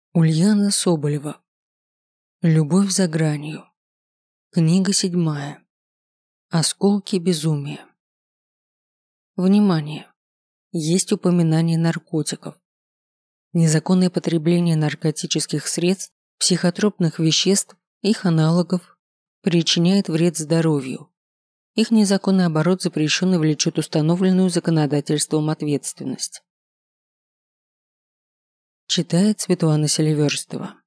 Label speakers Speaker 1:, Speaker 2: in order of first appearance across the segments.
Speaker 1: Ульяна Соболева. Любовь за гранью. Книга 7. Осколки безумия. Внимание! Есть упоминание наркотиков. Незаконное потребление наркотических средств, психотропных веществ, их аналогов причиняет вред здоровью. Их незаконный оборот запрещен и влечет установленную законодательством ответственность. Читает Светлана Селиверстова.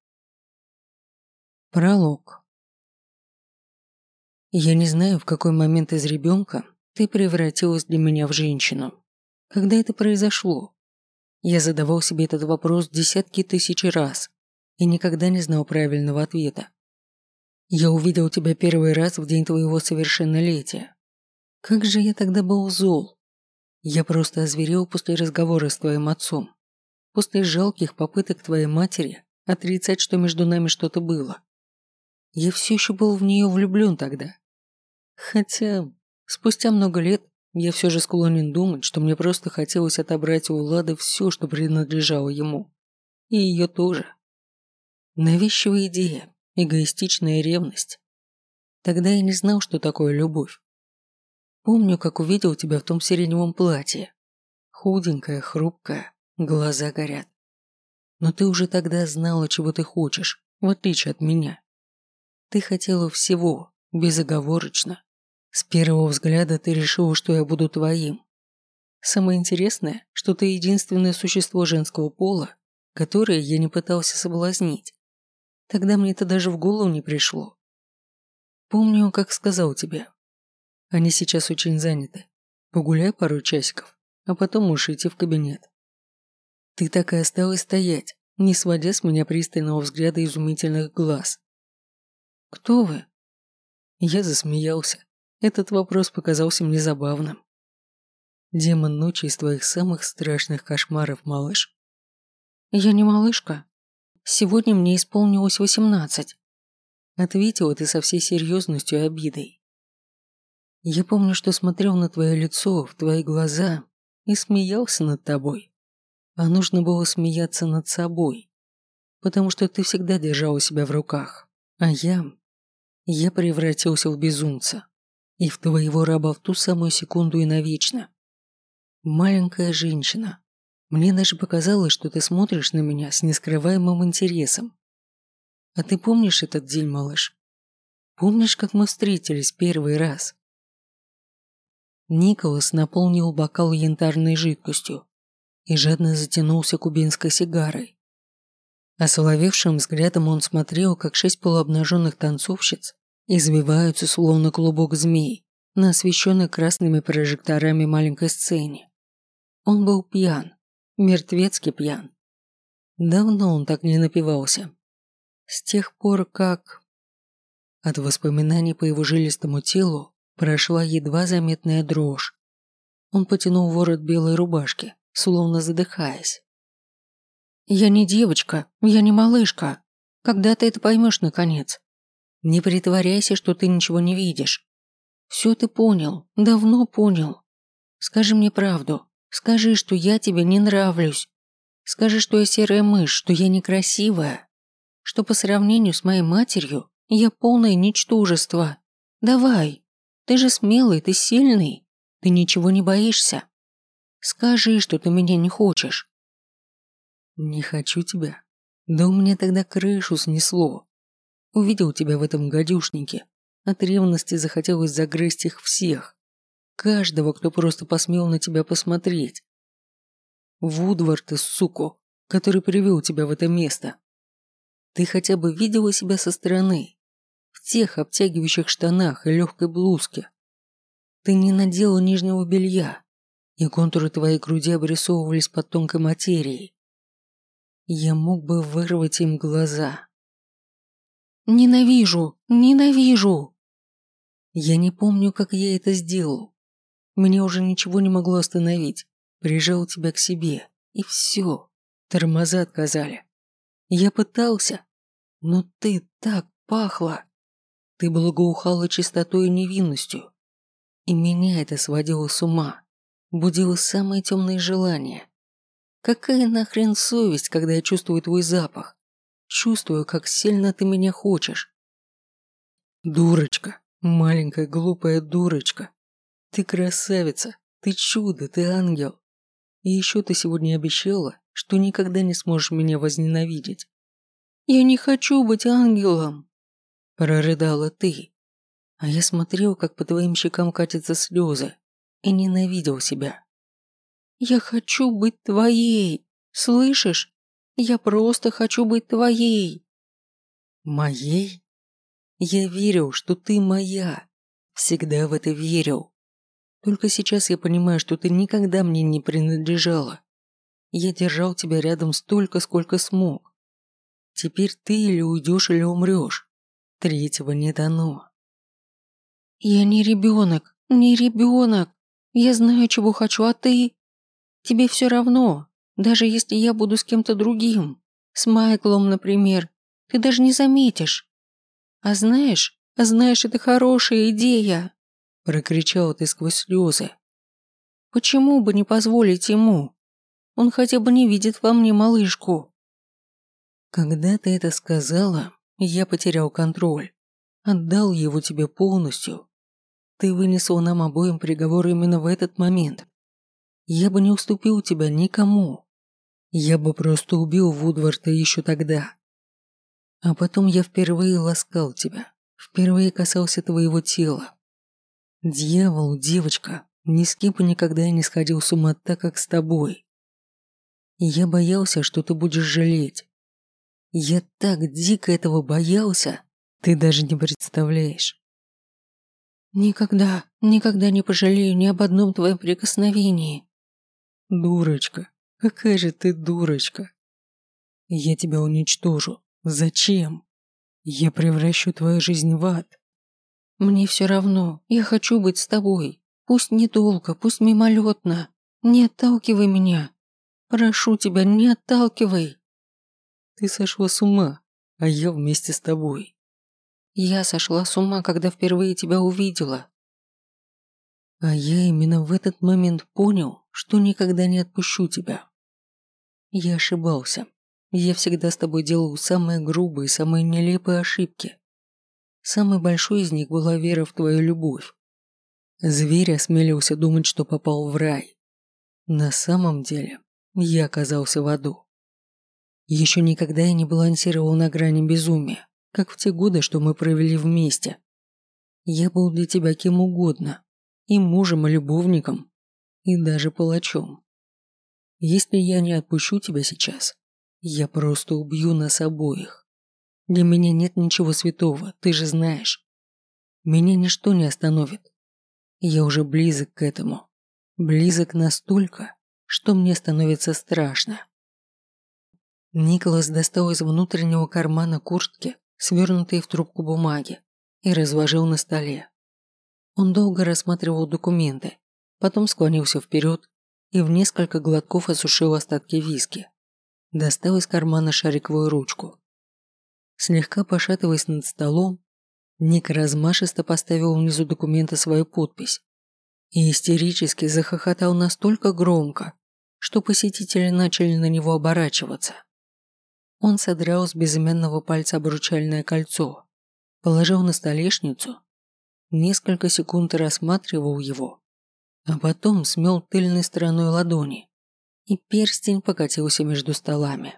Speaker 1: Пролог. Я не знаю, в какой момент из ребенка ты превратилась для меня в женщину. Когда это произошло? Я задавал себе этот вопрос десятки тысяч раз и никогда не знал правильного ответа. Я увидел тебя первый раз в день твоего совершеннолетия. Как же я тогда был зол. Я просто озверел после разговора с твоим отцом. После жалких попыток твоей матери отрицать, что между нами что-то было. Я все еще был в нее влюблен тогда. Хотя, спустя много лет, я все же склонен думать, что мне просто хотелось отобрать у Лады все, что принадлежало ему. И ее тоже. Навязчивая идея, эгоистичная ревность. Тогда я не знал, что такое любовь. Помню, как увидел тебя в том сиреневом платье. Худенькая, хрупкая, глаза горят. Но ты уже тогда знала, чего ты хочешь, в отличие от меня. Ты хотела всего, безоговорочно. С первого взгляда ты решила, что я буду твоим. Самое интересное, что ты единственное существо женского пола, которое я не пытался соблазнить. Тогда мне это даже в голову не пришло. Помню, как сказал тебе. Они сейчас очень заняты. Погуляй пару часиков, а потом можешь идти в кабинет. Ты так и осталась стоять, не сводя с меня пристального взгляда изумительных глаз. «Кто вы?» Я засмеялся. Этот вопрос показался мне забавным. «Демон ночи из твоих самых страшных кошмаров, малыш». «Я не малышка. Сегодня мне исполнилось 18. Ответила ты со всей серьезностью и обидой. Я помню, что смотрел на твое лицо, в твои глаза и смеялся над тобой. А нужно было смеяться над собой, потому что ты всегда держала себя в руках, а я превратился в безумца и в твоего раба в ту самую секунду и навечно. Маленькая женщина, мне даже показалось, что ты смотришь на меня с нескрываемым интересом. А ты помнишь этот день, малыш? Помнишь, как мы встретились первый раз?» Николас наполнил бокал янтарной жидкостью и жадно затянулся кубинской сигарой. Осоловевшим взглядом он смотрел, как 6 полуобнаженных танцовщиц извиваются, словно клубок змей, на освещенной красными прожекторами маленькой сцене. Он был пьян, мертвецки пьян. Давно он так не напивался. С тех пор, как... От воспоминаний по его жилистому телу прошла едва заметная дрожь. Он потянул ворот белой рубашки, словно задыхаясь. «Я не девочка, я не малышка. Когда ты это поймешь, наконец? Не притворяйся, что ты ничего не видишь. Все ты понял, давно понял. Скажи мне правду. Скажи, что я тебе не нравлюсь. Скажи, что я серая мышь, что я некрасивая. Что по сравнению с моей матерью я полное ничтожество. Давай. Ты же смелый, ты сильный. Ты ничего не боишься. Скажи, что ты меня не хочешь». «Не хочу тебя. Да у меня тогда крышу снесло. Увидел тебя в этом гадюшнике. От ревности захотелось загрызть их всех. Каждого, кто просто посмел на тебя посмотреть. Вудвард, ты, суку, который привел тебя в это место. Ты хотя бы видела себя со стороны? В тех обтягивающих штанах и легкой блузке. Ты не надела нижнего белья, и контуры твоей груди обрисовывались под тонкой материей. Я мог бы вырвать им глаза. Ненавижу, ненавижу. Я не помню, как я это сделал. Меня уже ничего не могло остановить. Прижал тебя к себе, и все. Тормоза отказали. Я пытался, но ты так пахла. Ты благоухала чистотой и невинностью. И меня это сводило с ума. Будило самые темные желания. Какая нахрен совесть, когда я чувствую твой запах? чувствую, как сильно ты меня хочешь. Дурочка, маленькая глупая дурочка. Ты красавица, ты чудо, ты ангел. И еще ты сегодня обещала, что никогда не сможешь меня возненавидеть. Я не хочу быть ангелом, прорыдала ты. А я смотрел, как по твоим щекам катятся слезы, и ненавидел себя. Я хочу быть твоей, слышишь? Я просто хочу быть твоей. Моей? Я верил, что ты моя. Всегда в это верил. Только сейчас я понимаю, что ты никогда мне не принадлежала. Я держал тебя рядом столько, сколько смог. Теперь ты или уйдешь, или умрешь. Третьего не дано. Я не ребенок, не ребенок. Я знаю, чего хочу, а ты? Тебе все равно, даже если я буду с кем-то другим. С Майклом, например. Ты даже не заметишь. А знаешь, это хорошая идея. Прокричала ты сквозь слезы. Почему бы не позволить ему? Он хотя бы не видит во мне малышку. Когда ты это сказала, я потерял контроль. Отдал его тебе полностью. Ты вынесла нам обоим приговор именно в этот момент. Я бы не уступил тебя никому. Я бы просто убил Вудварда еще тогда. А потом я впервые ласкал тебя. Впервые касался твоего тела. Дьявол, девочка, ни с кем бы никогда я не сходил с ума так, как с тобой. Я боялся, что ты будешь жалеть. Я так дико этого боялся, ты даже не представляешь. Никогда, никогда не пожалею ни об одном твоем прикосновении. Дурочка, какая же ты дурочка. Я тебя уничтожу. Зачем? Я превращу твою жизнь в ад. Мне все равно, я хочу быть с тобой. Пусть недолго, пусть мимолетно. Не отталкивай меня. Прошу тебя, не отталкивай. Ты сошла с ума, а я вместе с тобой. Я сошла с ума, когда впервые тебя увидела. А я именно в этот момент понял, что никогда не отпущу тебя. Я ошибался. Я всегда с тобой делал самые грубые, самые нелепые ошибки. Самой большой из них была вера в твою любовь. Зверь осмелился думать, что попал в рай. На самом деле, я оказался в аду. Еще никогда я не балансировал на грани безумия, как в те годы, что мы провели вместе. Я был для тебя кем угодно, и мужем, и любовником, и даже палачом. Если я не отпущу тебя сейчас, я просто убью нас обоих. Для меня нет ничего святого, ты же знаешь. Меня ничто не остановит. Я уже близок к этому. Близок настолько, что мне становится страшно. Николас достал из внутреннего кармана куртки свернутые в трубку бумаги и разложил на столе. Он долго рассматривал документы, потом склонился вперед и в несколько глотков осушил остатки виски. Достал из кармана шариковую ручку. Слегка пошатываясь над столом, Ник размашисто поставил внизу документа свою подпись и истерически захохотал настолько громко, что посетители начали на него оборачиваться. Он содрал с безымянного пальца обручальное кольцо, положил на столешницу, несколько секунд рассматривал его, а потом смел тыльной стороной ладони, и перстень покатился между столами.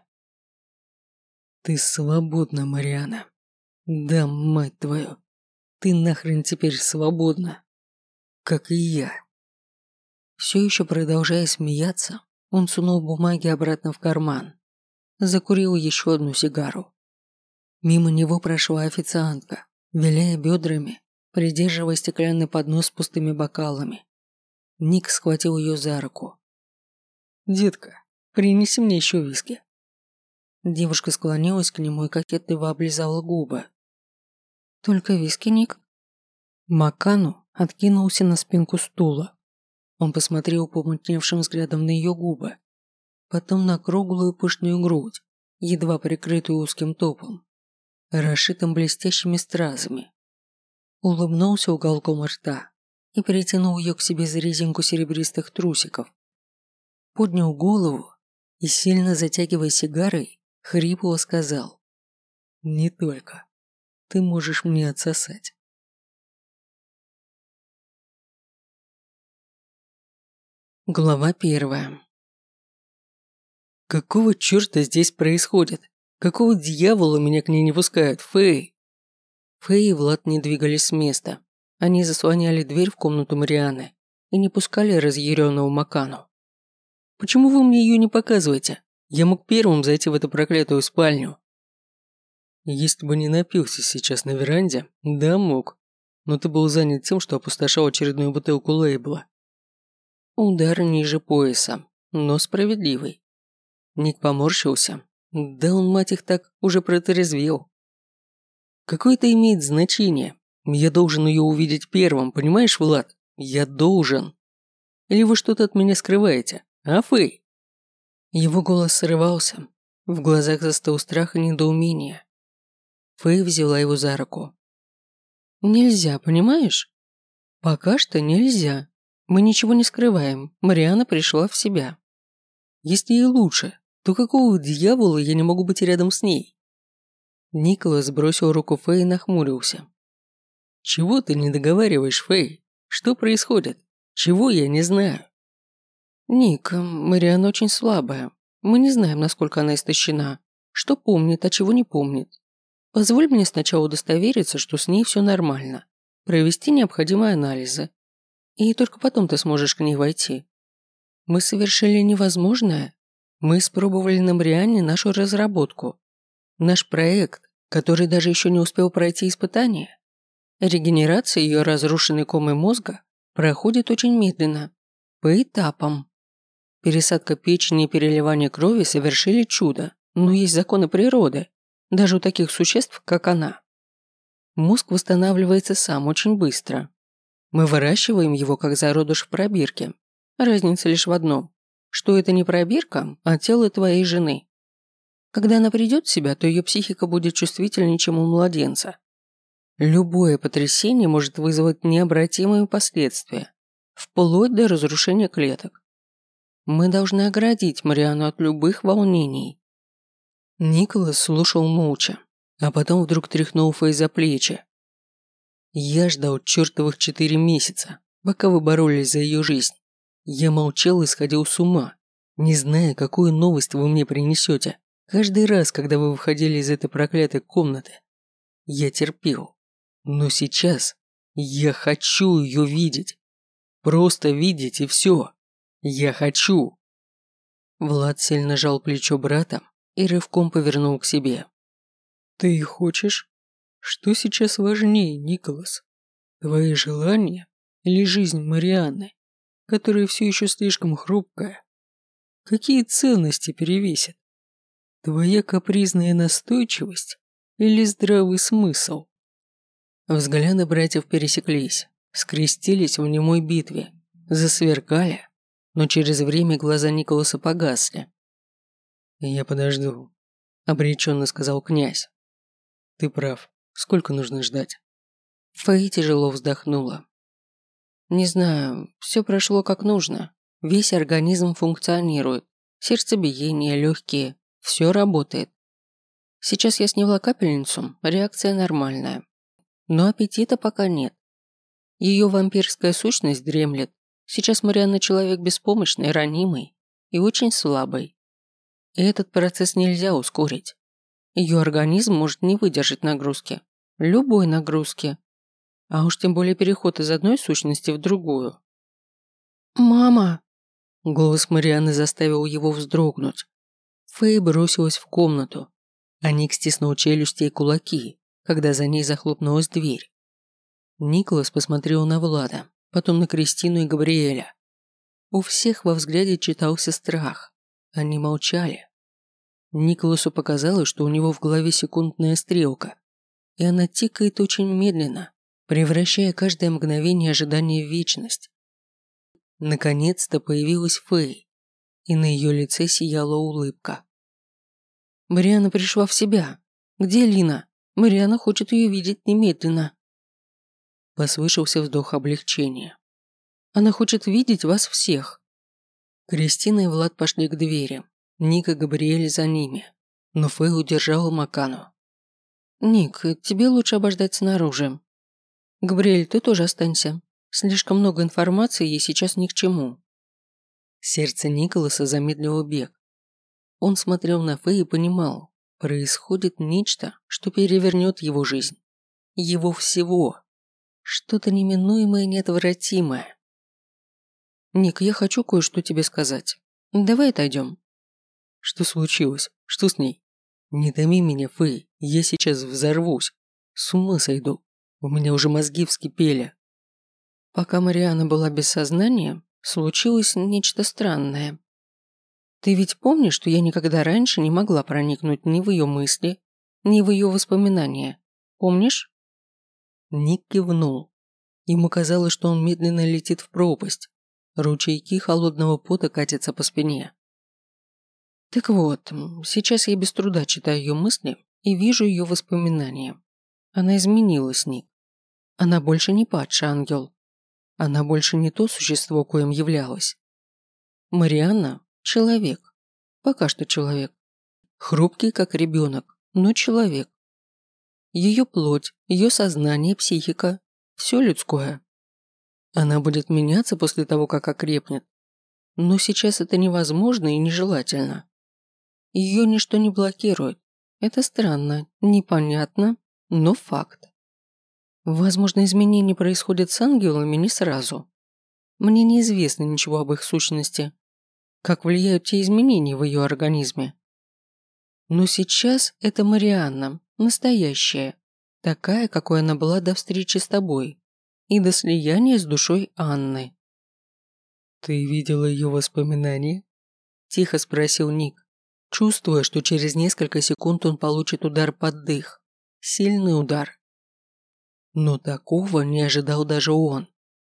Speaker 1: «Ты свободна, Мариана. Да, мать твою, ты нахрен теперь свободна, как и я». Все еще продолжая смеяться, он сунул бумаги обратно в карман. Закурил еще одну сигару. Мимо него прошла официантка, виляя бедрами, придерживая стеклянный поднос с пустыми бокалами. Ник схватил ее за руку. «Детка, принеси мне еще виски». Девушка склонилась к нему и кокетливо облизала губы. «Только виски, Ник?» Макану откинулся на спинку стула. Он посмотрел помутневшим взглядом на ее губы, потом на круглую пышную грудь, едва прикрытую узким топом, расшитым блестящими стразами. Улыбнулся уголком рта и притянул ее к себе за резинку серебристых трусиков. Поднял голову и, сильно затягивая сигарой, хрипло сказал: Не только. Ты можешь мне отсосать. Глава 1. Какого черта здесь происходит? Какого дьявола меня к ней не пускают, Фэй? Фэй и Влад не двигались с места. Они заслоняли дверь в комнату Марианы и не пускали разъяренного Макану. Почему вы мне ее не показываете? Я мог первым зайти в эту проклятую спальню. Если бы не напился сейчас на веранде, да, мог. Но ты был занят тем, что опустошал очередную бутылку лейбла. Удар ниже пояса, но справедливый. Ник поморщился. Да он, мать их так, уже протрезвел. Какое это имеет значение? Я должен ее увидеть первым, понимаешь, Влад? Я должен. Или вы что-то от меня скрываете, а, Фэй? Его голос срывался. В глазах застыл страх и недоумение. Фэй взяла его за руку. Нельзя, понимаешь? Пока что нельзя. Мы ничего не скрываем. Мариана пришла в себя. Если ей лучше, то какого дьявола я не могу быть рядом с ней? Николас бросил руку Фэй и нахмурился. Чего ты не договариваешь, Фэй? Что происходит? Чего я не знаю? Ник, Мариана очень слабая. Мы не знаем, насколько она истощена. Что помнит, а чего не помнит. Позволь мне сначала удостовериться, что с ней все нормально. Провести необходимые анализы. И только потом ты сможешь к ней войти. Мы совершили невозможное. Мы испробовали на Марианне нашу разработку. Наш проект, который даже еще не успел пройти испытания. Регенерация ее разрушенной комы мозга проходит очень медленно, по этапам. Пересадка печени и переливание крови совершили чудо, но есть законы природы, даже у таких существ, как она. Мозг восстанавливается сам очень быстро. Мы выращиваем его как зародыш в пробирке. Разница лишь в одном, что это не пробирка, а тело твоей жены. Когда она придет в себя, то ее психика будет чувствительнее, чем у младенца. Любое потрясение может вызвать необратимые последствия, вплоть до разрушения клеток. Мы должны оградить Мариану от любых волнений. Николас слушал молча, а потом вдруг тряхнул Фэй за плечи. Я ждал чертовых 4 месяца, пока вы боролись за ее жизнь. Я молчал и сходил с ума, не зная, какую новость вы мне принесете. Каждый раз, когда вы выходили из этой проклятой комнаты, я терпел. Но сейчас я хочу ее видеть. Просто видеть и все. Я хочу. Влад сильно жал плечо брата и рывком повернул к себе. Ты хочешь? Что сейчас важнее, Николас? Твои желания или жизнь Марианны, которая все еще слишком хрупкая? Какие ценности перевесят? Твоя капризная настойчивость или здравый смысл? Взгляды братьев пересеклись, скрестились в немой битве, засверкали, но через время глаза Николаса погасли. «Я подожду», – обреченно сказал князь. «Ты прав. Сколько нужно ждать?» Фэй тяжело вздохнула. «Не знаю, все прошло как нужно. Весь организм функционирует. Сердцебиение, легкие. Все работает. Сейчас я сняла капельницу, реакция нормальная. Но аппетита пока нет. Ее вампирская сущность дремлет. Сейчас Марианна человек беспомощный, ранимый и очень слабый. И этот процесс нельзя ускорить. Ее организм может не выдержать нагрузки. Любой нагрузки. А уж тем более переход из одной сущности в другую. «Мама!» Голос Марианны заставил его вздрогнуть. Фэй бросилась в комнату, а Ник стиснул челюсти и кулаки, когда за ней захлопнулась дверь. Николас посмотрел на Влада, потом на Кристину и Габриэля. У всех во взгляде читался страх. Они молчали. Николасу показалось, что у него в голове секундная стрелка, и она тикает очень медленно, превращая каждое мгновение ожидания в вечность. Наконец-то появилась Фэй, и на ее лице сияла улыбка. Марианна пришла в себя. Где Лина? Марианна хочет ее видеть немедленно. Послышался вздох облегчения. Она хочет видеть вас всех. Кристина и Влад пошли к двери. Ник и Габриэль за ними. Но Фэй удержала Макану. Ник, тебе лучше обождать снаружи. Габриэль, ты тоже останься. Слишком много информации ей сейчас ни к чему. Сердце Николаса замедлило бег. Он смотрел на Фэй и понимал, происходит нечто, что перевернет его жизнь. Его всего. Что-то неминуемое и неотвратимое. Ник, я хочу кое-что тебе сказать. Давай отойдем. Что случилось? Что с ней? Не томи меня, Фэй, я сейчас взорвусь. С ума сойду. У меня уже мозги вскипели. Пока Марианна была без сознания, случилось нечто странное. Ты ведь помнишь, что я никогда раньше не могла проникнуть ни в ее мысли, ни в ее воспоминания? Помнишь? Ник кивнул. Ему казалось, что он медленно летит в пропасть. Ручейки холодного пота катятся по спине. Так вот, сейчас я без труда читаю ее мысли и вижу ее воспоминания. Она изменилась, Ник. Она больше не падший ангел. Она больше не то существо, коим являлась. Марианна – человек. Пока что человек. Хрупкий, как ребенок, но человек. Ее плоть, ее сознание, психика – все людское. Она будет меняться после того, как окрепнет. Но сейчас это невозможно и нежелательно. Ее ничто не блокирует. Это странно, непонятно, но факт. Возможно, изменения происходят с ангелами не сразу. Мне неизвестно ничего об их сущности. Как влияют те изменения в ее организме. Но сейчас это Марианна, настоящая, такая, какой она была до встречи с тобой и до слияния с душой Анны. «Ты видела ее воспоминания?» – тихо спросил Ник, чувствуя, что через несколько секунд он получит удар под дых. Сильный удар. Но такого не ожидал даже он.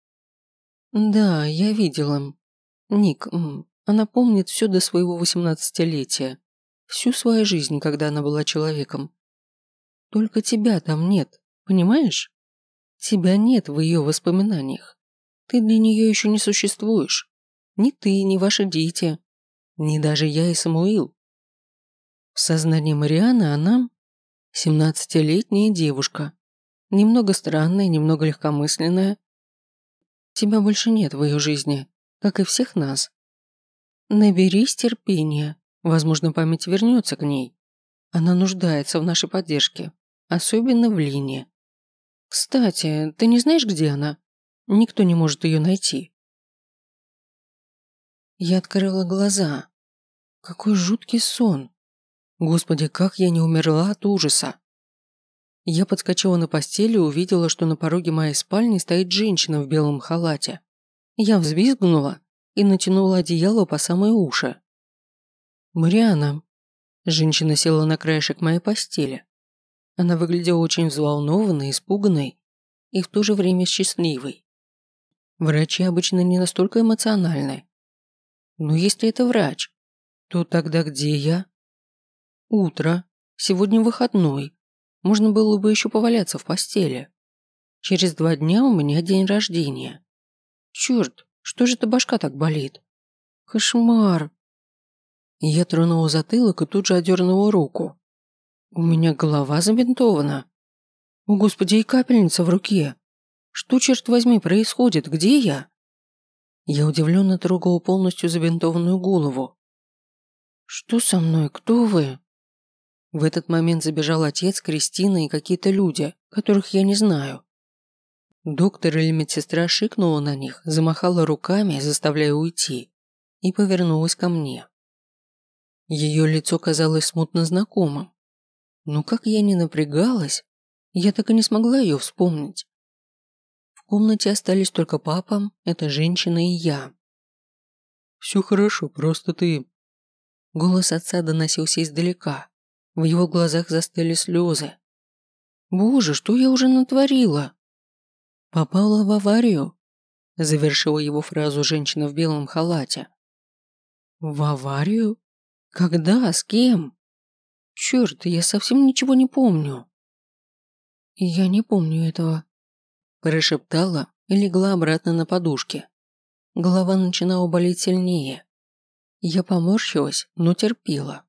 Speaker 1: «Да, я видела. Ник, она помнит все до своего 18-летия. Всю свою жизнь, когда она была человеком. Только тебя там нет, понимаешь? Тебя нет в ее воспоминаниях. Ты для нее еще не существуешь. Ни ты, ни ваши дети, ни даже я и Самуил. В сознании Марианы она 17-летняя девушка. Немного странная, немного легкомысленная. Тебя больше нет в ее жизни, как и всех нас. Наберись терпения. Возможно, память вернется к ней. Она нуждается в нашей поддержке, особенно в Лине. Кстати, ты не знаешь, где она? Никто не может ее найти. Я открыла глаза. Какой жуткий сон. Господи, как я не умерла от ужаса. Я подскочила на постели и увидела, что на пороге моей спальни стоит женщина в белом халате. Я взвизгнула и натянула одеяло по самые уши. «Марианна». Женщина села на краешек моей постели. Она выглядела очень взволнованной, испуганной и в то же время счастливой. Врачи обычно не настолько эмоциональны. Но если это врач, то тогда где я? Утро. Сегодня выходной. Можно было бы еще поваляться в постели. Через 2 дня у меня день рождения. Черт, что же эта башка так болит? Кошмар. Я тронула затылок и тут же одернула руку. У меня голова забинтована. О, Господи, и капельница в руке. Что, черт возьми, происходит? Где я? Я удивленно трогала полностью забинтованную голову. Что со мной? Кто вы? В этот момент забежал отец, Кристина и какие-то люди, которых я не знаю. Доктор или медсестра шикнула на них, замахала руками, заставляя уйти, и повернулась ко мне. Ее лицо казалось смутно знакомым. Но как я ни напрягалась, я так и не смогла ее вспомнить. В комнате остались только папа, эта женщина и я. «Все хорошо, просто ты...» Голос отца доносился издалека. В его глазах застыли слезы. «Боже, что я уже натворила?» «Попала в аварию», – завершила его фразу женщина в белом халате. «В аварию? Когда? С кем? Черт, я совсем ничего не помню». «Я не помню этого», – прошептала и легла обратно на подушке. Голова начинала болеть сильнее. Я поморщилась, но терпела.